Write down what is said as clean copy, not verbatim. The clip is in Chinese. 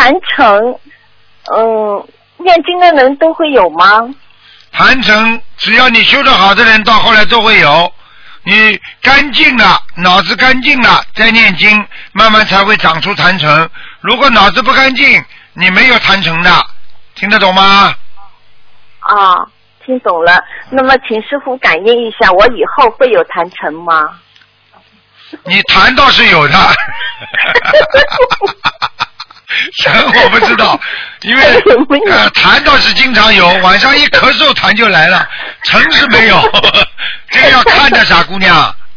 坛城，念经的人都会有吗？ 坛城只要你修得好的人，到后来都会有。你干净了，脑子干净了，再念经，慢慢才会长出坛城。如果脑子不干净，你没有坛城的，听得懂吗？ 啊，听懂了。那么请师父感应一下，我以后会有坛城吗？ 你坛倒是有的。神我不知道，因为痰倒是经常有，晚上一咳嗽痰就来了，城是没有，这个要看的傻姑娘。